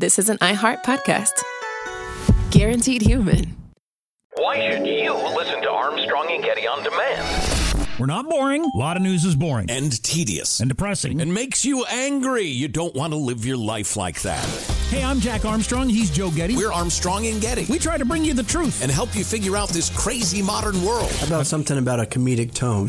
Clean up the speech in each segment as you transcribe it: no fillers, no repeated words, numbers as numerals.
this is an iHeart podcast. Guaranteed human. Why should you listen to Armstrong and Getty on demand? We're not boring. A lot of news is boring. And tedious. And depressing. And makes you angry. You don't want to live your life like that. Hey, I'm Jack Armstrong. He's Joe Getty. We're Armstrong and Getty. We try to bring you the truth. And help you figure out this crazy modern world. How about something about a comedic tone?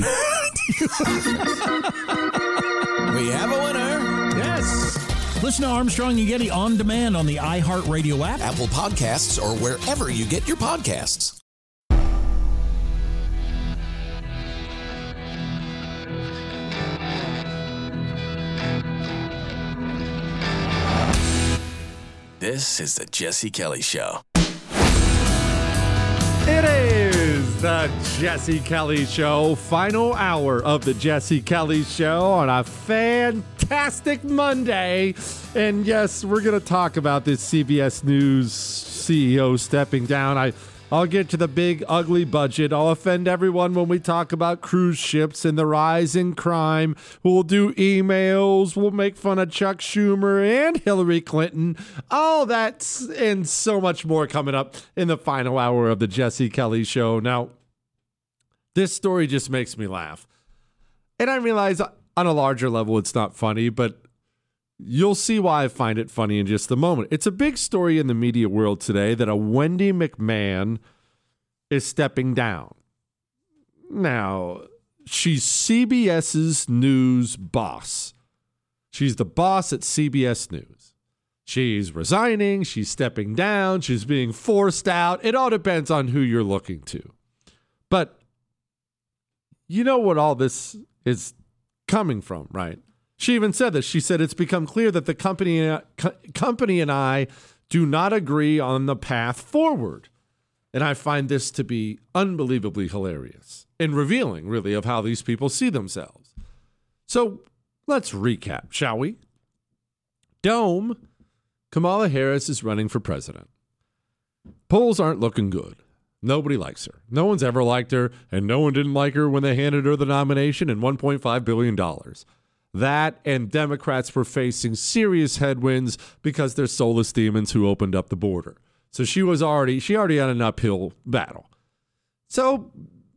We have a winner. Yes. Listen to Armstrong and Getty on demand on the iHeartRadio app, Apple Podcasts, or wherever you get your podcasts. This is the Jesse Kelly Show. It is the Jesse Kelly Show, final hour of the Jesse Kelly Show on a fantastic Monday. And yes, we're going to talk about this CBS News CEO stepping down. I'll get to the big, ugly budget. I'll offend everyone when we talk about cruise ships and the rise in crime. We'll do emails. We'll make fun of Chuck Schumer and Hillary Clinton. All that and so much more coming up in the final hour of the Jesse Kelly Show. Now, this story just makes me laugh. And I realize on a larger level it's not funny, but you'll see why I find it funny in just a moment. It's a big story in the media world today that a Wendy McMahon is stepping down. Now, she's CBS's news boss. She's the boss at CBS News. She's resigning. She's stepping down. She's being forced out. It all depends on who you're looking to. But you know what all this is coming from, right? She even said this. She said, it's become clear that the company and I do not agree on the path forward. And I find this to be unbelievably hilarious and revealing, really, of how these people see themselves. So let's recap, shall we? Dome, Kamala Harris is running for president. Polls aren't looking good. Nobody likes her. No one's ever liked her, and no one didn't like her when they handed her the nomination and $1.5 billion. That and Democrats were facing serious headwinds because they're soulless demons who opened up the border. So she already had an uphill battle. So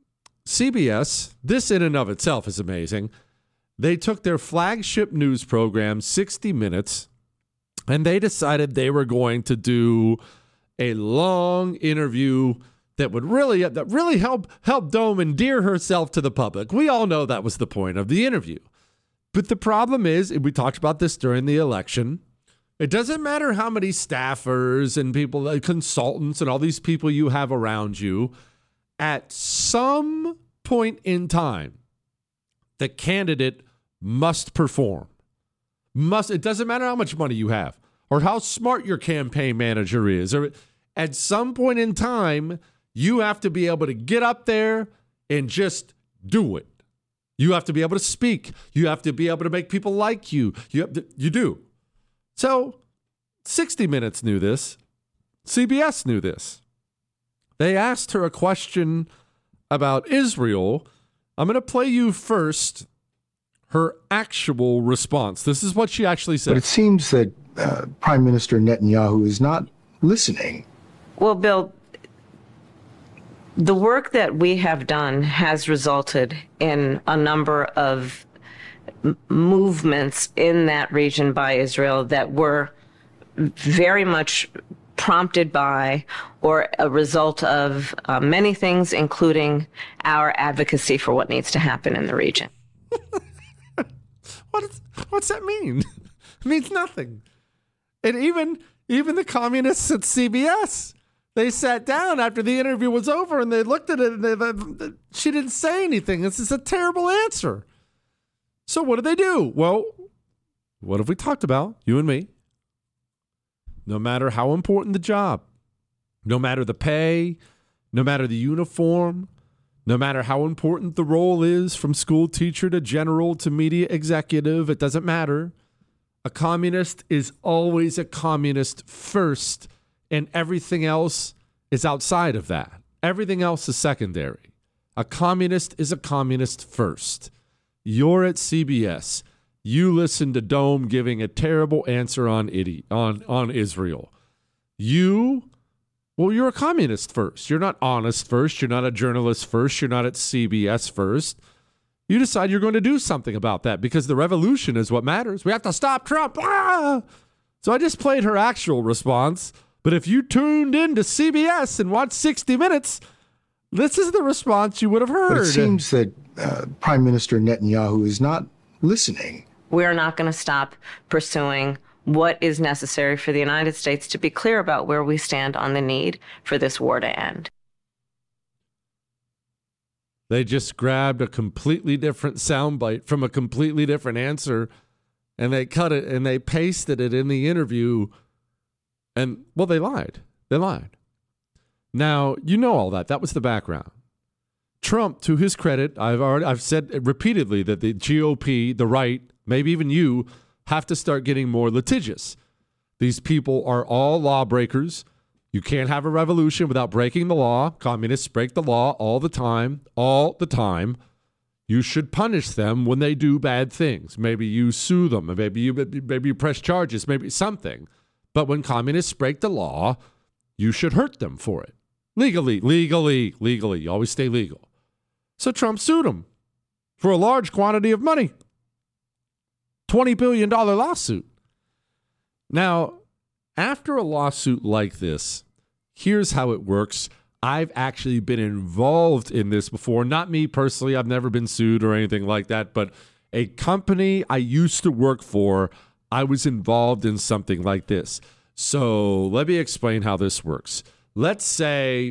CBS, this in and of itself is amazing. They took their flagship news program, 60 Minutes, and they decided they were going to do a long interview that would really help Dome endear herself to the public. We all know that was the point of the interview. But the problem is, and we talked about this during the election, it doesn't matter how many staffers and people, like consultants and all these people you have around you. At some point in time, the candidate must perform. It doesn't matter how much money you have or how smart your campaign manager is. Or at some point in time, you have to be able to get up there and just do it. You have to be able to speak. You have to be able to make people like you. You do. So 60 Minutes knew this. CBS knew this. They asked her a question about Israel. I'm going to play you first her actual response. This is what she actually said. But it seems that Prime Minister Netanyahu is not listening. Well, Bill, the work that we have done has resulted in a number of movements in that region by Israel that were very much prompted by or a result of many things, including our advocacy for what needs to happen in the region. What's that mean? It means nothing. And even the communists at CBS, they sat down after the interview was over and they looked at it and she didn't say anything. This is a terrible answer. So what did they do? Well, what have we talked about, you and me? No matter how important the job, no matter the pay, no matter the uniform, no matter how important the role is, from school teacher to general to media executive, it doesn't matter. A communist is always a communist first, and everything else is outside of that. Everything else is secondary. A communist is a communist first. You're at CBS. You listened to Dome giving a terrible answer on Israel. You're a communist first. You're not honest first. You're not a journalist first. You're not at CBS first. You decide you're going to do something about that because the revolution is what matters. We have to stop Trump. Ah! So I just played her actual response. But if you tuned in to CBS and watched 60 Minutes, this is the response you would have heard. But it seems that Prime Minister Netanyahu is not listening. We're not going to stop pursuing what is necessary for the United States to be clear about where we stand on the need for this war to end. They just grabbed a completely different soundbite from a completely different answer, and they cut it and they pasted it in the interview. And, well, they lied. They lied. Now, you know all that. That was the background. Trump, to his credit, I've said repeatedly that the GOP, the right, maybe even you, have to start getting more litigious. These people are all lawbreakers. You can't have a revolution without breaking the law. Communists break the law all the time, all the time. You should punish them when they do bad things. Maybe you sue them, maybe you press charges, maybe something. But when communists break the law, you should hurt them for it. Legally. You always stay legal. So Trump sued him for a large quantity of money. $20 billion lawsuit. Now, after a lawsuit like this, here's how it works. I've actually been involved in this before. Not me personally. I've never been sued or anything like that. But a company I used to work for, I was involved in something like this. So let me explain how this works. Let's say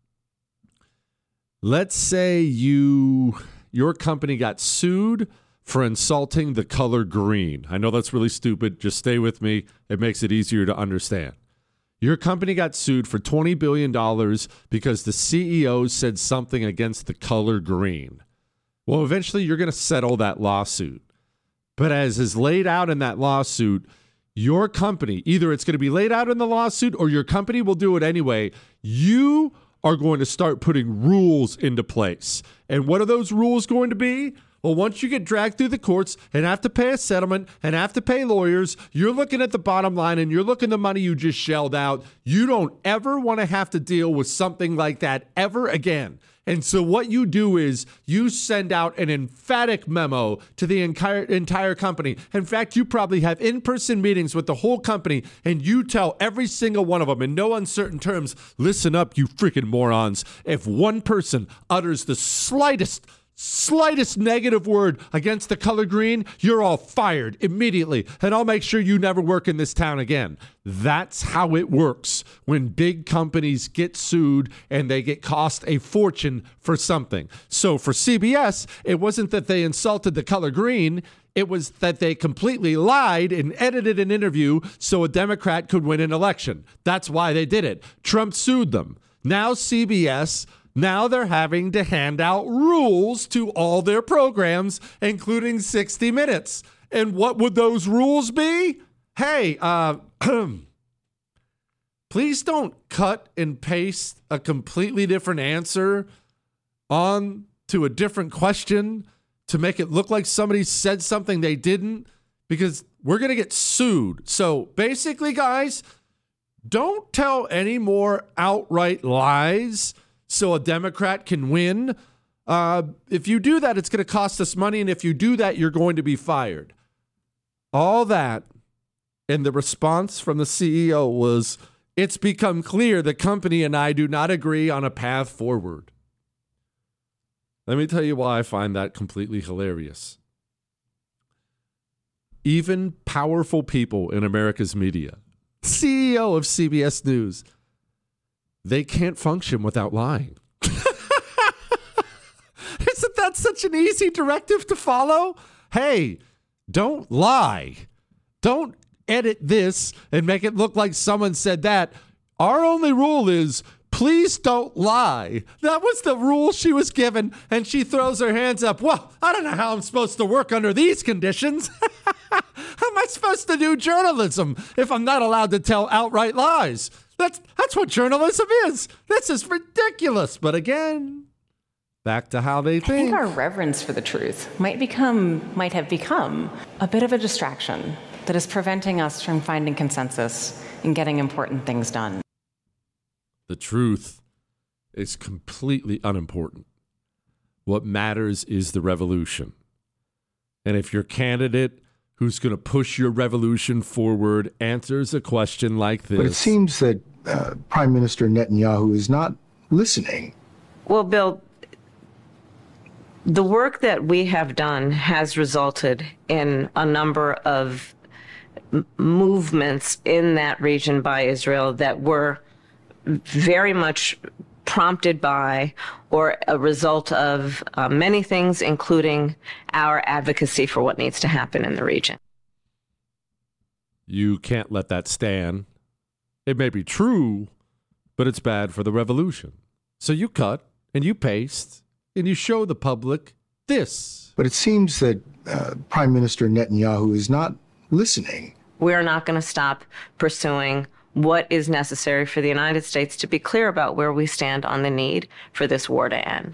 your company got sued for insulting the color green. I know that's really stupid. Just stay with me. It makes it easier to understand. Your company got sued for $20 billion because the CEO said something against the color green. Well, eventually you're going to settle that lawsuit. But as is laid out in that lawsuit, your company, either it's going to be laid out in the lawsuit or your company will do it anyway. You are going to start putting rules into place. And what are those rules going to be? Well, once you get dragged through the courts and have to pay a settlement and have to pay lawyers, you're looking at the bottom line and you're looking at the money you just shelled out. You don't ever want to have to deal with something like that ever again. And so what you do is you send out an emphatic memo to the entire company. In fact, you probably have in-person meetings with the whole company, and you tell every single one of them in no uncertain terms, listen up, you freaking morons. If one person utters the slightest negative word against the color green, you're all fired immediately, and I'll make sure you never work in this town again. That's how it works when big companies get sued and they get cost a fortune for something. So for CBS, it wasn't that they insulted the color green. It was that they completely lied and edited an interview so a Democrat could win an election. That's why they did it. Trump sued them. Now CBS... Now they're having to hand out rules to all their programs, including 60 Minutes. And what would those rules be? Hey, please don't cut and paste a completely different answer on to a different question to make it look like somebody said something they didn't, because we're going to get sued. So basically, guys, don't tell any more outright lies so a Democrat can win. If you do that, it's going to cost us money. And if you do that, you're going to be fired. All that. And the response from the CEO was, it's become clear the company and I do not agree on a path forward. Let me tell you why I find that completely hilarious. Even powerful people in America's media, CEO of CBS News, they can't function without lying. Isn't that such an easy directive to follow? Hey, don't lie. Don't edit this and make it look like someone said that. Our only rule is, please don't lie. That was the rule she was given, and she throws her hands up. Well, I don't know how I'm supposed to work under these conditions. How am I supposed to do journalism if I'm not allowed to tell outright lies? That's what journalism is. This is ridiculous. But again, back to how they I think. think our reverence for the truth might have become a bit of a distraction that is preventing us from finding consensus and getting important things done. The truth is completely unimportant. What matters is the revolution. And if your candidate who's going to push your revolution forward answers a question like this. But it seems that Prime Minister Netanyahu is not listening. Well, Bill, the work that we have done has resulted in a number of movements in that region by Israel that were very much prompted by or a result of many things, including our advocacy for what needs to happen in the region. You can't let that stand. It may be true, but it's bad for the revolution. So you cut and you paste and you show the public this. But it seems that Prime Minister Netanyahu is not listening. We're not going to stop pursuing what is necessary for the United States to be clear about where we stand on the need for this war to end.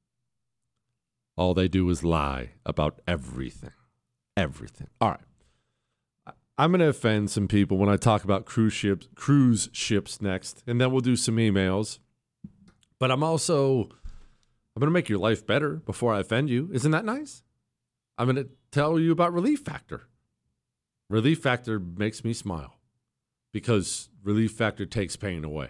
All they do is lie about everything. Everything. All right. I'm going to offend some people when I talk about cruise ships next, and then we'll do some emails. But I'm going to make your life better before I offend you. Isn't that nice? I'm going to tell you about Relief Factor. Relief Factor makes me smile because Relief Factor takes pain away.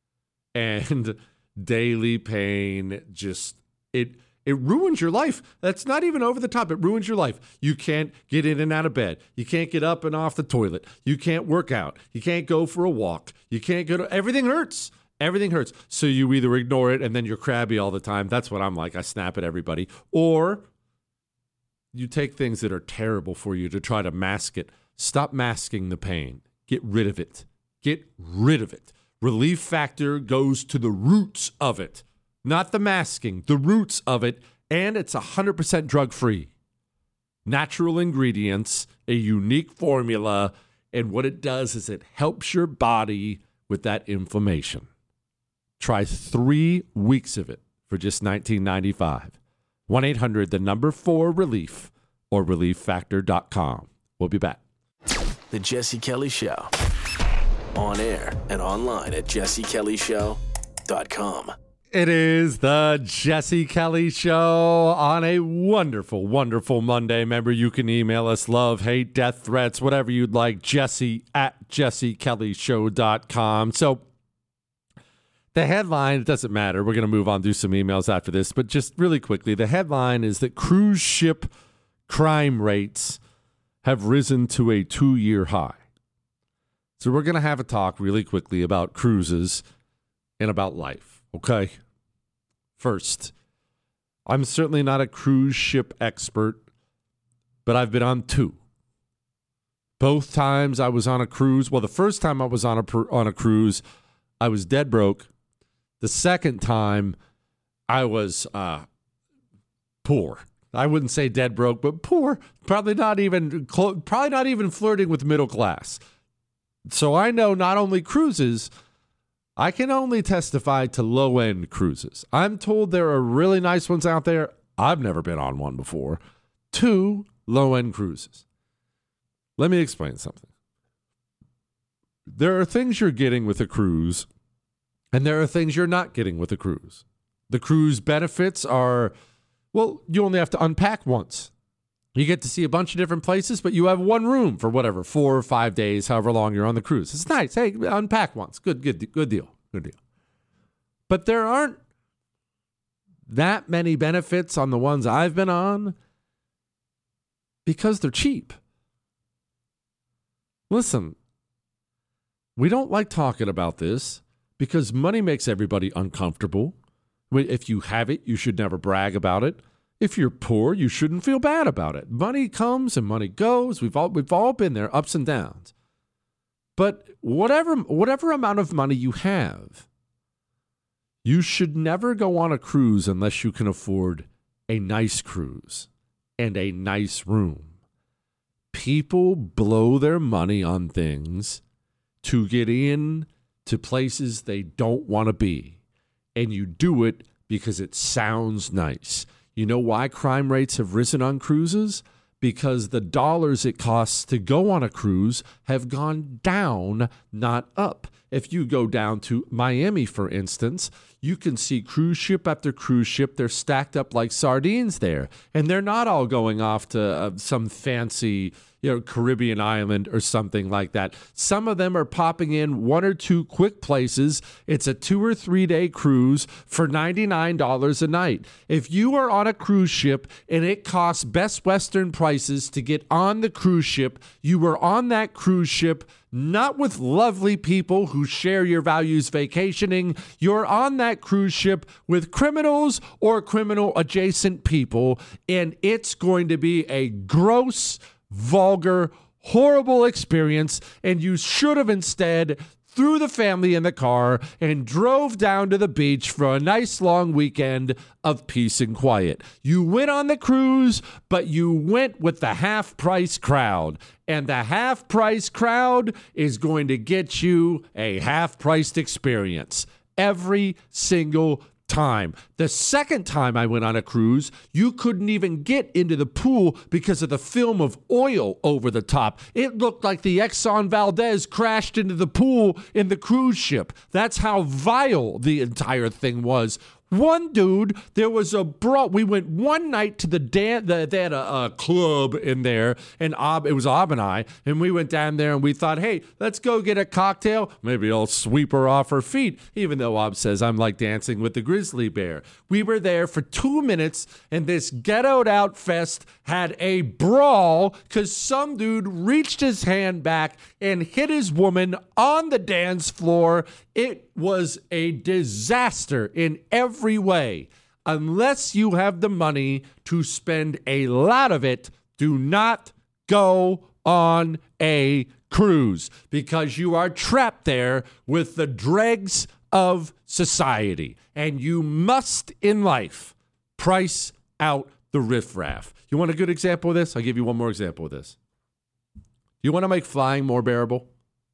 And daily pain just, it ruins your life. That's not even over the top. It ruins your life. You can't get in and out of bed. You can't get up and off the toilet. You can't work out. You can't go for a walk. You can't go to, everything hurts. Everything hurts. So you either ignore it and then you're crabby all the time. That's what I'm like. I snap at everybody. Or you take things that are terrible for you to try to mask it. Stop masking the pain. Get rid of it. Get rid of it. Relief Factor goes to the roots of it, not the masking, the roots of it, and it's 100% drug-free. Natural ingredients, a unique formula, and what it does is it helps your body with that inflammation. Try 3 weeks of it for just $19.95. 1-800-4-RELIEF or relieffactor.com. We'll be back. The Jesse Kelly Show. On air and online at jessekellyshow.com. It is the Jesse Kelly Show on a wonderful, wonderful Monday. Remember, you can email us love, hate, death threats, whatever you'd like, jesse@jessekellyshow.com. So the headline, it doesn't matter. We're going to move on, do some emails after this. But just really quickly, the headline is that cruise ship crime rates have risen to a 2-year high. So we're going to have a talk really quickly about cruises and about life, okay? First, I'm certainly not a cruise ship expert, but I've been on 2. Both times I was on a cruise. Well, the first time I was on a cruise, I was dead broke. The second time, I was poor. I wouldn't say dead broke, but poor. Probably not even flirting with middle class. So I know not only cruises, I can only testify to low-end cruises. I'm told there are really nice ones out there. I've never been on one before. 2 low-end cruises. Let me explain something. There are things you're getting with a cruise, and there are things you're not getting with a cruise. The cruise benefits are, well, you only have to unpack once. You get to see a bunch of different places, but you have one room for whatever, 4 or 5 days, however long you're on the cruise. It's nice. Hey, unpack once. Good deal. But there aren't that many benefits on the ones I've been on because they're cheap. Listen, we don't like talking about this because money makes everybody uncomfortable. If you have it, you should never brag about it. If you're poor, you shouldn't feel bad about it. Money comes and money goes. We've all been there, ups and downs. But whatever amount of money you have, you should never go on a cruise unless you can afford a nice cruise and a nice room. People blow their money on things to get in to places they don't want to be. And you do it Because it sounds nice. You know why crime rates have risen on cruises? Because the dollars it costs to go on a cruise have gone down, not up. If you go down to Miami, for instance, you can see cruise ship after cruise ship. They're stacked up like sardines there. And they're not all going off to some fancy, Caribbean island or something like that. Some of them are popping in 1 or 2 quick places. It's a 2 or 3 day cruise for $99 a night. If you are on a cruise ship and it costs Best Western prices to get on the cruise ship, you were on that cruise ship not with lovely people who share your values vacationing. You're on that cruise ship with criminals or criminal adjacent people, and it's going to be a gross, vulgar, horrible experience, and you should have instead threw the family in the car and drove down to the beach for a nice long weekend of peace and quiet. You went on the cruise, but you went with the half-price crowd, and the half-price crowd is going to get you a half-priced experience every single time. The second time I went on a cruise, you couldn't even get into the pool because of the film of oil over the top. It looked like the Exxon Valdez crashed into the pool in the cruise ship. That's how vile the entire thing was. One dude, there was a brawl. We went one night to they had a club in there, and it was Ob and I, and we went down there and we thought, hey, let's go get a cocktail. Maybe I'll sweep her off her feet, even though Ob says I'm like dancing with the grizzly bear. We were there for 2 minutes, and this ghettoed out fest had a brawl because some dude reached his hand back and hit his woman on the dance floor. It was a disaster in every way. Unless you have the money to spend a lot of it, do not go on a cruise because you are trapped there with the dregs of society. And you must, in life, price out the riffraff. You want a good example of this? I'll give you one more example of this. You want to make flying more bearable?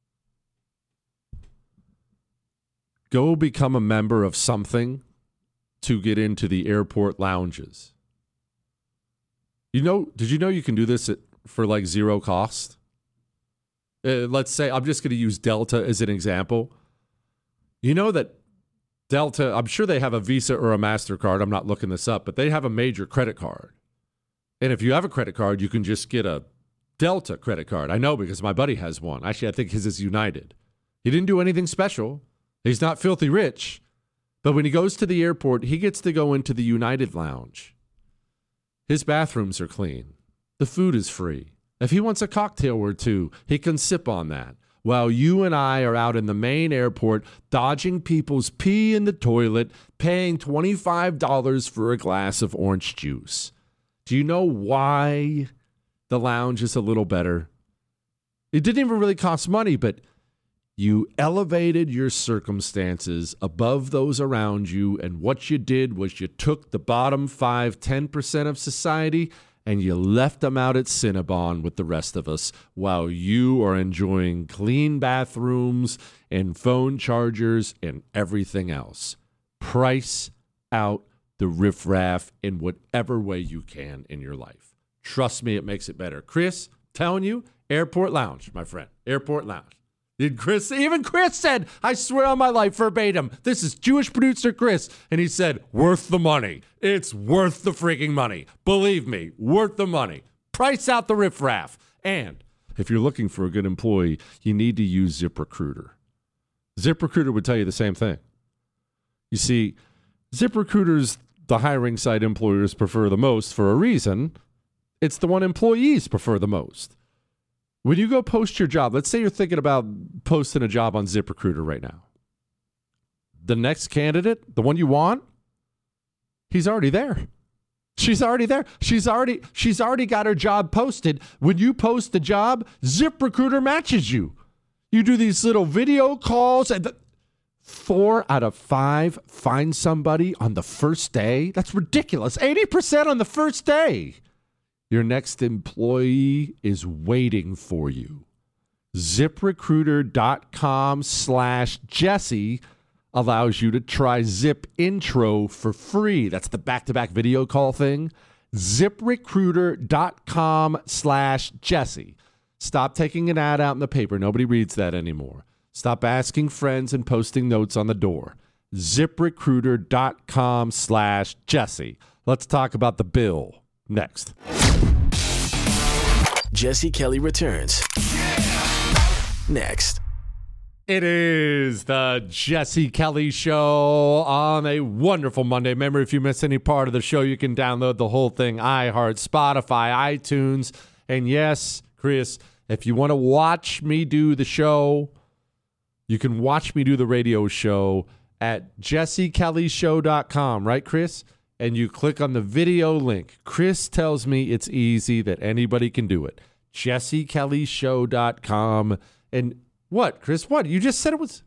Go become a member of something to get into the airport lounges. Did you know you can do this for like zero cost? Let's say, I'm just going to use Delta as an example. You know that Delta, I'm sure they have a Visa or a MasterCard. I'm not looking this up, but they have a major credit card. And if you have a credit card, you can just get a Delta credit card. I know because my buddy has one. Actually, I think his is United. He didn't do anything special. He's not filthy rich. But when he goes to the airport, he gets to go into the United Lounge. His bathrooms are clean. The food is free. If he wants a cocktail or two, he can sip on that. While you and I are out in the main airport dodging people's pee in the toilet, paying $25 for a glass of orange juice. Do you know why the lounge is a little better? It didn't even really cost money, but you elevated your circumstances above those around you, and what you did was you took the bottom 5-10% of society and you left them out at Cinnabon with the rest of us while you are enjoying clean bathrooms and phone chargers and everything else. Price out the riffraff in whatever way you can in your life. Trust me, it makes it better. Chris, telling you, Airport Lounge, my friend. Airport Lounge. Even Chris said, I swear on my life, verbatim, this is Jewish producer Chris. And he said, worth the money. It's worth the freaking money. Believe me, worth the money. Price out the riffraff. And if you're looking for a good employee, you need to use ZipRecruiter. ZipRecruiter would tell you the same thing. You see, ZipRecruiter's the hiring site employers prefer the most for a reason. It's the one employees prefer the most. When you go post your job, let's say you're thinking about posting a job on ZipRecruiter right now. The next candidate, the one you want, he's already there. She's already there. She's already got her job posted. When you post the job, ZipRecruiter matches you. You do these little video calls, and 4 out of 5 find somebody on the first day. That's ridiculous. 80% on the first day. Your next employee is waiting for you. ZipRecruiter.com/Jesse. allows you to try Zip Intro for free. That's the back-to-back video call thing. ZipRecruiter.com/Jesse. Stop taking an ad out in the paper. Nobody reads that anymore. Stop asking friends and posting notes on the door. ZipRecruiter.com/Jesse. Let's talk about the bill next. Jesse Kelly returns. Next. It is the Jesse Kelly Show on a wonderful Monday. Remember, if you miss any part of the show, you can download the whole thing, iHeart, Spotify, iTunes. And yes, Chris, if you want to watch me do the show, you can watch me do the radio show at jessekellyshow.com, right, Chris? And you click on the video link. Chris tells me it's easy, that anybody can do it. jessekellyshow.com. And what, Chris? What? You just said it was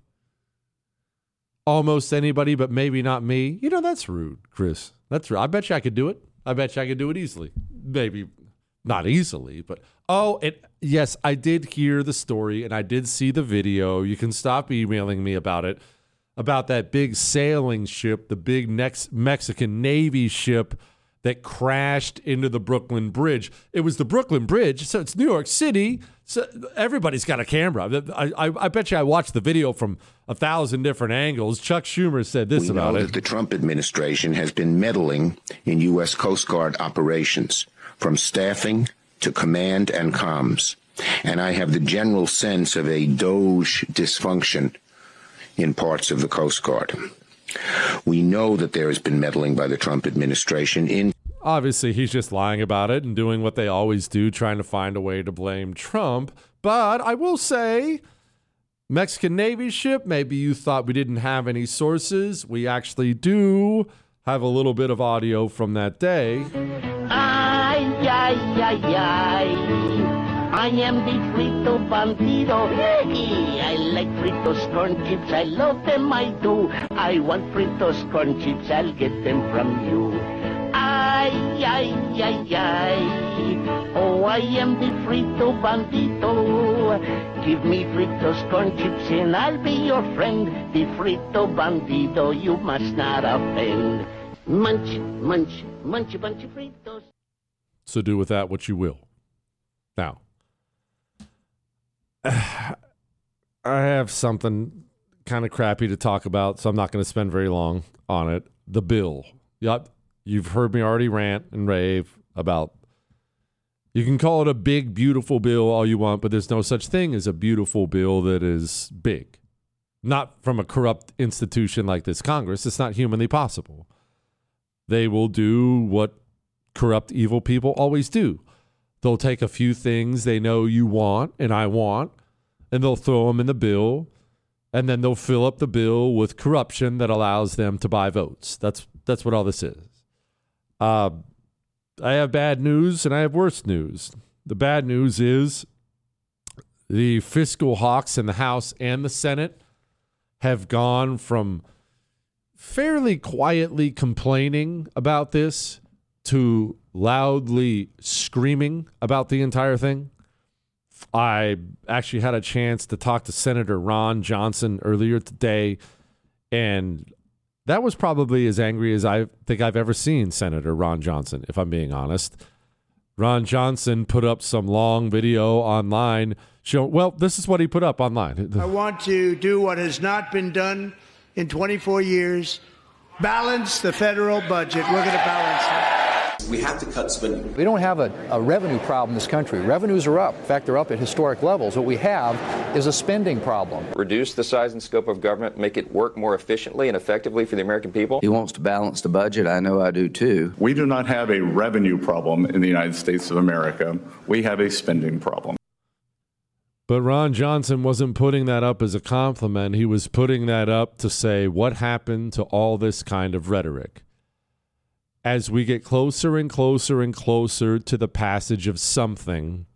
almost anybody, but maybe not me. You know, that's rude, Chris. That's rude. I bet you I could do it. I bet you I could do it easily. Maybe not easily, but yes, I did hear the story and I did see the video. You can stop emailing me about it, about that big sailing ship, the big Mexican Navy ship that crashed into the Brooklyn Bridge. It was the Brooklyn Bridge, so it's New York City. So everybody's got a camera. I bet you I watched the video from 1,000 different angles. Chuck Schumer said this about it. We know that the Trump administration has been meddling in U.S. Coast Guard operations, from staffing to command and comms. And I have the general sense of a Doge dysfunction in parts of the Coast Guard. We know that there has been meddling by the Trump administration. Obviously, he's just lying about it and doing what they always do, trying to find a way to blame Trump. But I will say, Mexican Navy ship, maybe you thought we didn't have any sources. We actually do have a little bit of audio from that day. Ay, ay, ay, ay. I am the frito bandido. I like Fritos corn chips. I love them, I do. I want Fritos corn chips. I'll get them from you. Ay, ay, ay, ay. Oh, I am the frito bandido. Give me Fritos corn chips and I'll be your friend. The frito bandido, you must not offend. Munch, munch, munch a bunch of Fritos. So do with that what you will. Now, I have something kind of crappy to talk about, so I'm not going to spend very long on it. The bill. Yep. You've heard me already rant and rave about, you can call it a big, beautiful bill all you want, but there's no such thing as a beautiful bill that is big. Not from a corrupt institution like this Congress. It's not humanly possible. They will do what corrupt, evil people always do. They'll take a few things they know you want and I want, and they'll throw them in the bill, and then they'll fill up the bill with corruption that allows them to buy votes. That's what all this is. I have bad news and I have worse news. The bad news is the fiscal hawks in the House and the Senate have gone from fairly quietly complaining about this to loudly screaming about the entire thing. I actually had a chance to talk to Senator Ron Johnson earlier today, and that was probably as angry as I think I've ever seen Senator Ron Johnson, if I'm being honest. Ron Johnson put up some long video online showing, well, this is what he put up online. I want to do what has not been done in 24 years, balance the federal budget. We're going to balance it. We have to cut spending. We don't have a revenue problem in this country. Revenues are up. In fact, they're up at historic levels. What we have is a spending problem. Reduce the size and scope of government, make it work more efficiently and effectively for the American people. He wants to balance the budget. I know I do too. We do not have a revenue problem in the United States of America. We have a spending problem. But Ron Johnson wasn't putting that up as a compliment. He was putting that up to say, what happened to all this kind of rhetoric? As we get closer and closer and closer to the passage of something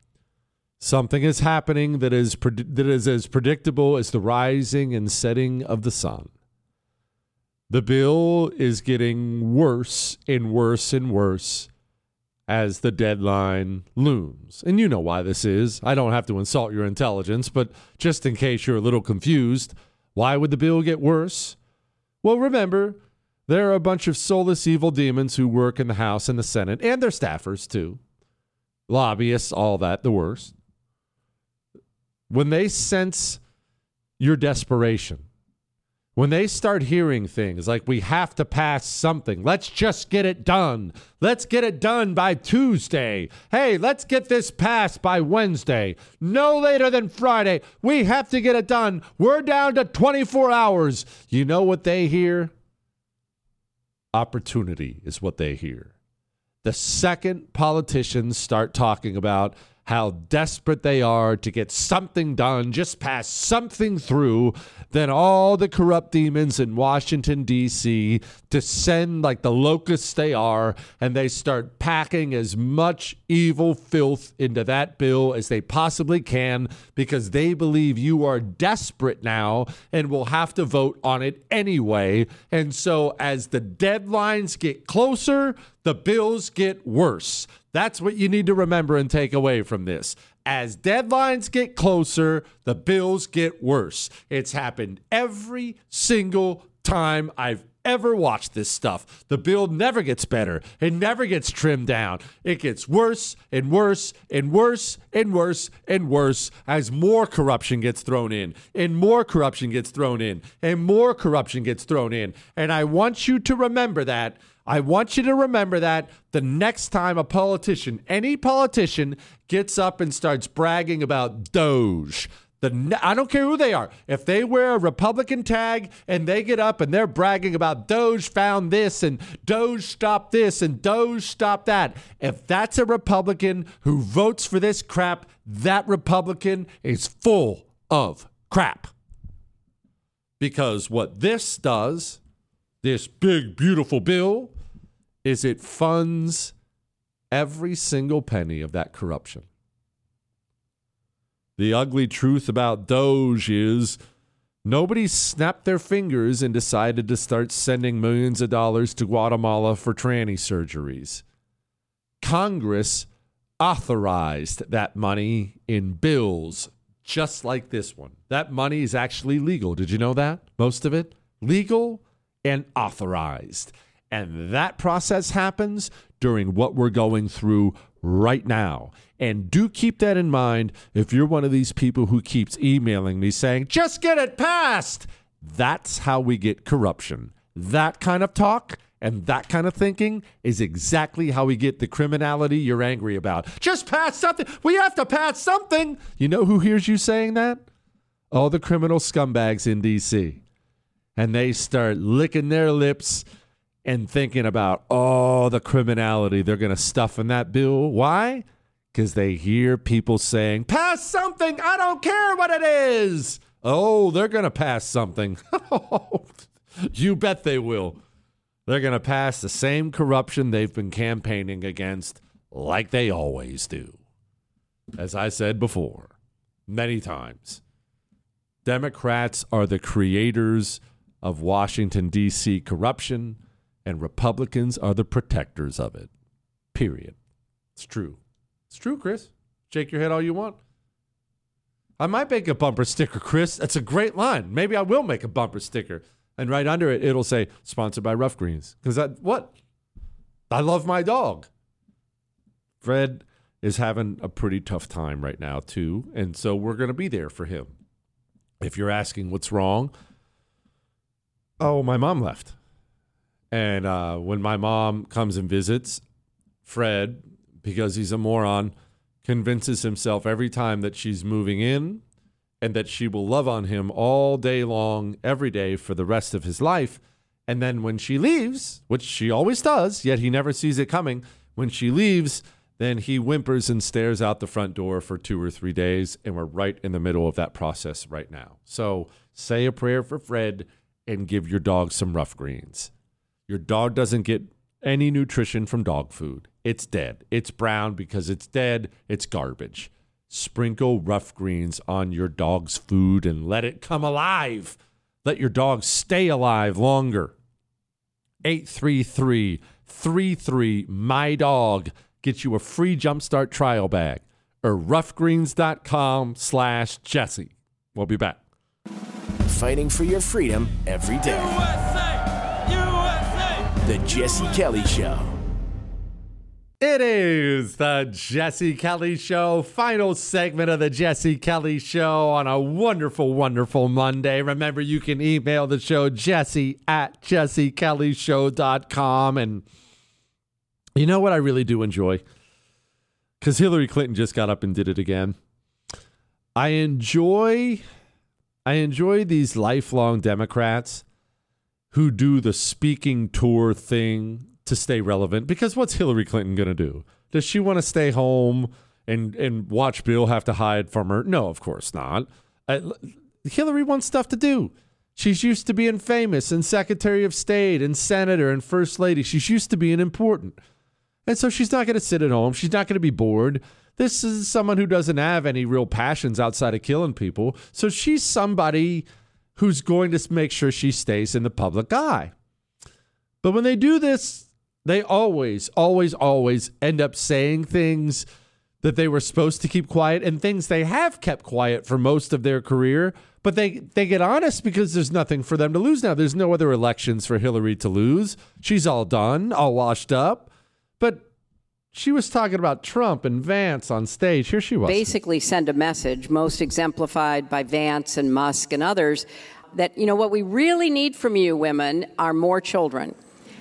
is happening that is as predictable as the rising and setting of the sun. The bill is getting worse and worse and worse as the deadline looms. And you know why this is. I don't have to insult your intelligence, but just in case you're a little confused, why would the bill get worse? Well, remember, there are a bunch of soulless evil demons who work in the House and the Senate, and their staffers too. Lobbyists, all that, the worst. When they sense your desperation, when they start hearing things like, we have to pass something, let's just get it done. Let's get it done by Tuesday. Hey, let's get this passed by Wednesday. No later than Friday. We have to get it done. We're down to 24 hours. You know what they hear? Opportunity is what they hear. The second politicians start talking about how desperate they are to get something done, just pass something through, then all the corrupt demons in Washington, D.C. descend like the locusts they are, and they start packing as much evil filth into that bill as they possibly can because they believe you are desperate now and will have to vote on it anyway. And so as the deadlines get closer, the bills get worse. That's what you need to remember and take away from this. As deadlines get closer, the bills get worse. It's happened every single time I've ever watched this stuff. The bill never gets better. It never gets trimmed down. It gets worse and worse and worse and worse and worse as more corruption gets thrown in, and more corruption gets thrown in, and more corruption gets thrown in. And I want you to remember that. I want you to remember that the next time a politician, any politician, gets up and starts bragging about Doge, I don't care who they are. If they wear a Republican tag and they get up and they're bragging about Doge found this and Doge stopped this and Doge stopped that, if that's a Republican who votes for this crap, that Republican is full of crap. Because what this does, this big, beautiful bill, is it funds every single penny of that corruption. The ugly truth about Doge is nobody snapped their fingers and decided to start sending millions of dollars to Guatemala for tranny surgeries. Congress authorized that money in bills just like this one. That money is actually legal. Did you know that? Most of it legal and authorized. And that process happens during what we're going through right now. And do keep that in mind if you're one of these people who keeps emailing me saying, just get it passed. That's how we get corruption. That kind of talk and that kind of thinking is exactly how we get the criminality you're angry about. Just pass something. We have to pass something. You know who hears you saying that? All the criminal scumbags in D.C. And they start licking their lips and thinking about, the criminality they're going to stuff in that bill. Why? Because they hear people saying, pass something. I don't care what it is. Oh, they're going to pass something. You bet they will. They're going to pass the same corruption they've been campaigning against like they always do. As I said before, many times, Democrats are the creators of Washington, D.C. corruption, and Republicans are the protectors of it. Period. It's true. It's true, Chris. Shake your head all you want. I might make a bumper sticker, Chris. That's a great line. Maybe I will make a bumper sticker. And right under it, it'll say, sponsored by Rough Greens. Because I love my dog. Fred is having a pretty tough time right now, too. And so we're going to be there for him. If you're asking what's wrong, my mom left. And when my mom comes and visits, Fred, because he's a moron, convinces himself every time that she's moving in and that she will love on him all day long, every day for the rest of his life. And then when she leaves, which she always does, yet he never sees it coming, when she leaves, then he whimpers and stares out the front door for 2 or 3 days, and we're right in the middle of that process right now. So say a prayer for Fred and give your dog some Rough Greens. Your dog doesn't get any nutrition from dog food. It's dead. It's brown because it's dead. It's garbage. Sprinkle Rough Greens on your dog's food and let it come alive. Let your dog stay alive longer. 833-33-MY-DOG. Get you a free Jumpstart trial bag. Or roughgreens.com/Jesse. We'll be back. Fighting for your freedom every day. USA! The Jesse Kelly Show. It is the Jesse Kelly Show, final segment of the Jesse Kelly Show on a wonderful, wonderful Monday. Remember, you can email the show, jesse@jessekellyshow.com. And you know what I really do enjoy? Because Hillary Clinton just got up and did it again. I enjoy these lifelong Democrats who do the speaking tour thing to stay relevant, because what's Hillary Clinton going to do? Does she want to stay home and watch Bill have to hide from her? No, of course not. Hillary wants stuff to do. She's used to being famous and Secretary of State and Senator and First Lady. She's used to being important. And so she's not going to sit at home. She's not going to be bored. This is someone who doesn't have any real passions outside of killing people. So she's somebody who's going to make sure she stays in the public eye. But when they do this, they always end up saying things that they were supposed to keep quiet and things they have kept quiet for most of their career. But they get honest because there's nothing for them to lose now. There's no other elections for Hillary to lose. She's all done, all washed up. But she was talking about Trump and Vance on stage. Here she was. Basically send a message, most exemplified by Vance and Musk and others, that, you know, what we really need from you women are more children.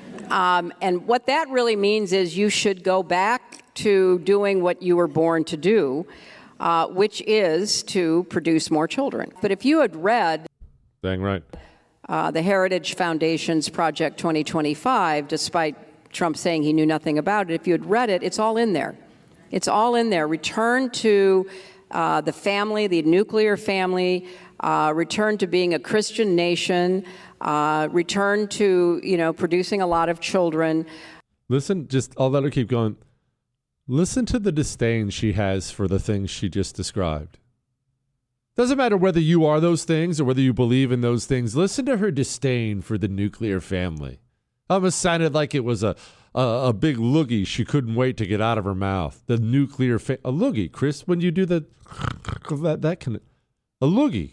And what that really means is you should go back to doing what you were born to do, which is to produce more children. But if you had read dang right. The Heritage Foundation's Project 2025, despite Trump saying he knew nothing about it, if you had read it, it's all in there. It's all in there. Return to the family, the nuclear family, return to being a Christian nation, return to, producing a lot of children. Listen, I'll let her keep going. Listen to the disdain she has for the things she just described. Doesn't matter whether you are those things or whether you believe in those things. Listen to her disdain for the nuclear family. Almost sounded like it was a big loogie she couldn't wait to get out of her mouth. The nuclear a loogie, Chris, when you do that kind of a loogie.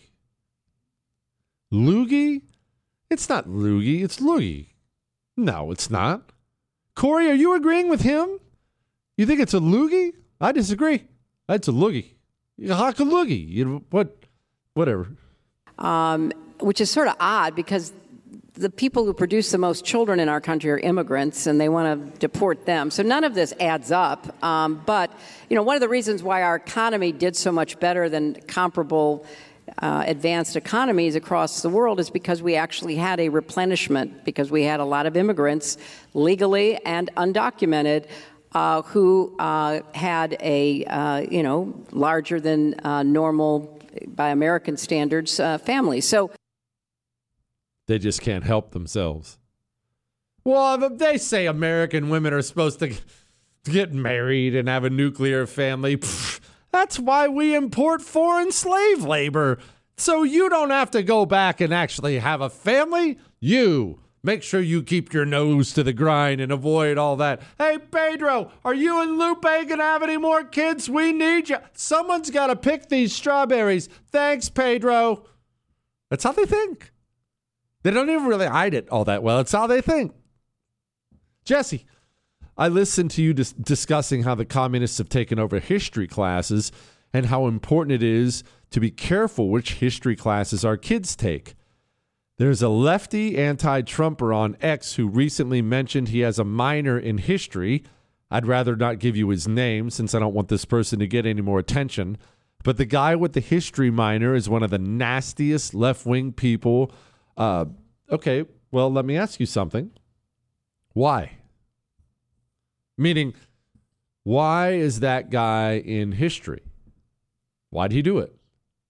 Loogie? It's not loogie, it's loogie. No, it's not. Corey, are you agreeing with him? You think it's a loogie? I disagree. That's a loogie. Haka loogie. Whatever. Which is sort of odd because the people who produce the most children in our country are immigrants, and they want to deport them. So none of this adds up. But, one of the reasons why our economy did so much better than comparable advanced economies across the world is because we actually had a replenishment, because we had a lot of immigrants, legally and undocumented, who had a, larger than normal, by American standards, family. So they just can't help themselves. Well, they say American women are supposed to get married and have a nuclear family. Pfft, that's why we import foreign slave labor. So you don't have to go back and actually have a family. You make sure you keep your nose to the grind and avoid all that. Hey, Pedro, are you and Lupe going to have any more kids? We need you. Someone's got to pick these strawberries. Thanks, Pedro. That's how they think. They don't even really hide it all that well. It's how they think. Jesse, I listened to you discussing how the communists have taken over history classes and how important it is to be careful which history classes our kids take. There's a lefty anti-Trumper on X who recently mentioned he has a minor in history. I'd rather not give you his name since I don't want this person to get any more attention. But the guy with the history minor is one of the nastiest left-wing people. Okay, well, let me ask you something. Why? Meaning, why is that guy in history? Why'd he do it?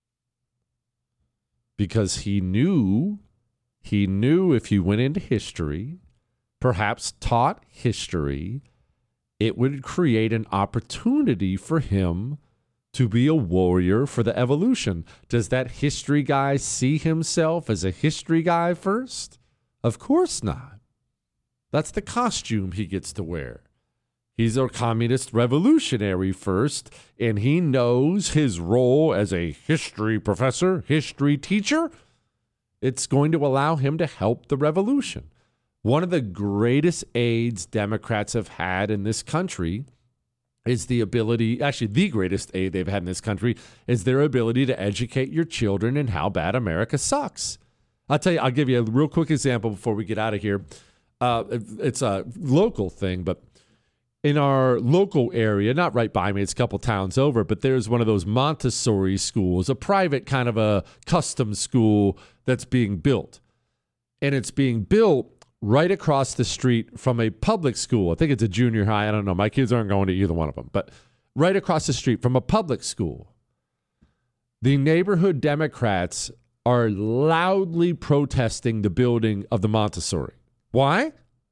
Because he knew if he went into history, perhaps taught history, it would create an opportunity for him to be a warrior for the evolution. Does that history guy see himself as a history guy first? Of course not. That's the costume he gets to wear. He's a communist revolutionary first, and he knows his role as a history professor, history teacher. It's going to allow him to help the revolution. One of the greatest aids Democrats have had in this country is the ability, actually the greatest aid they've had in this country is their ability to educate your children in how bad America sucks. I'll give you a real quick example before we get out of here. It's a local thing, but in our local area, not right by me, it's a couple towns over, but there's one of those Montessori schools, a private kind of a custom school that's being built. And it's being built right across the street from a public school. I think it's a junior high. I don't know. My kids aren't going to either one of them. But right across the street from a public school. The neighborhood Democrats are loudly protesting the building of the Montessori. Why?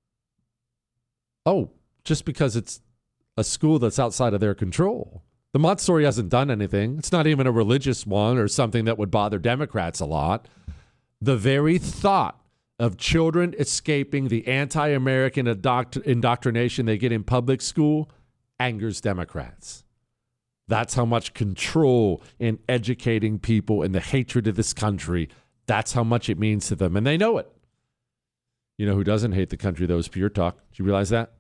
Oh, just because it's a school that's outside of their control. The Montessori hasn't done anything. It's not even a religious one or something that would bother Democrats a lot. The very thought of children escaping the anti-American indoctrination they get in public school angers Democrats. That's how much control in educating people and the hatred of this country, that's how much it means to them. And they know it. You know who doesn't hate the country, though, is Pure Talk. Did you realize that?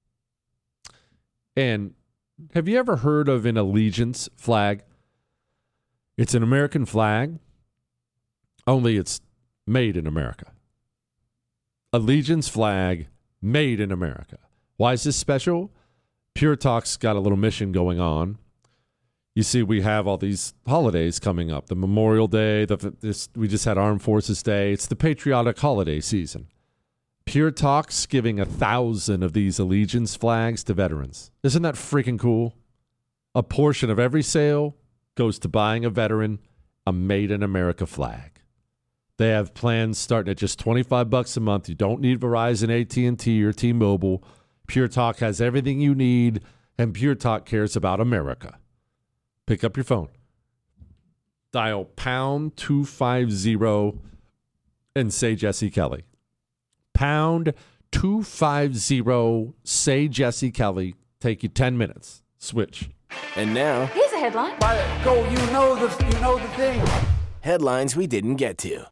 And have you ever heard of an allegiance flag? It's an American flag, only it's made in America. Allegiance flag made in America. Why is this special? Pure Talk's got a little mission going on. You see, we have all these holidays coming up. The Memorial Day, we just had Armed Forces Day. It's the patriotic holiday season. Pure Talk's giving 1,000 of these allegiance flags to veterans. Isn't that freaking cool? A portion of every sale goes to buying a veteran a Made in America flag. They have plans starting at just $25 a month. You don't need Verizon, AT&T, or T-Mobile. Pure Talk has everything you need, and Pure Talk cares about America. Pick up your phone. Dial pound 250 and say Jesse Kelly. Pound 250, say Jesse Kelly. Take you 10 minutes. Switch. And now, here's a headline. Go, you know the thing. Headlines we didn't get to.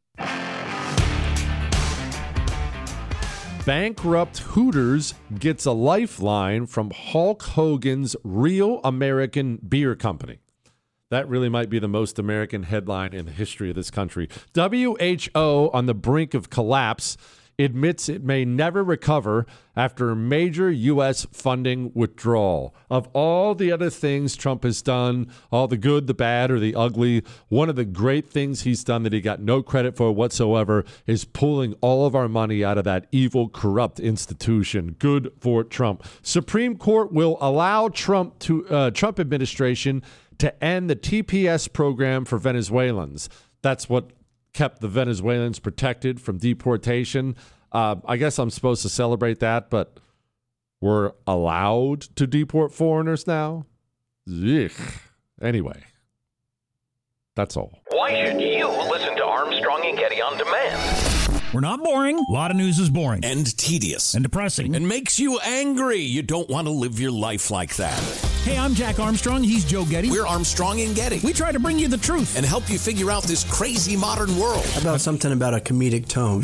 Bankrupt Hooters gets a lifeline from Hulk Hogan's Real American Beer Company. That really might be the most American headline in the history of this country. WHO on the brink of collapse admits it may never recover after a major U.S. funding withdrawal. Of all the other things Trump has done, all the good, the bad, or the ugly, one of the great things he's done that he got no credit for whatsoever is pulling all of our money out of that evil, corrupt institution. Good for Trump. Supreme Court will allow Trump administration to end the TPS program for Venezuelans. That's what kept the Venezuelans protected from deportation. I guess I'm supposed to celebrate that, but we're allowed to deport foreigners now? Ugh. Anyway, that's all. Why should you listen to Armstrong and Getty on demand? We're not boring. A lot of news is boring. And tedious. And depressing. And makes you angry. You don't want to live your life like that. Hey, I'm Jack Armstrong. He's Joe Getty. We're Armstrong and Getty. We try to bring you the truth. And help you figure out this crazy modern world. How about something about a comedic tone?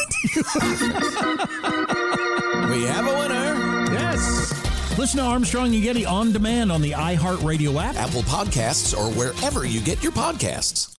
We have a winner. Yes. Listen to Armstrong and Getty on demand on the iHeartRadio app, Apple Podcasts, or wherever you get your podcasts.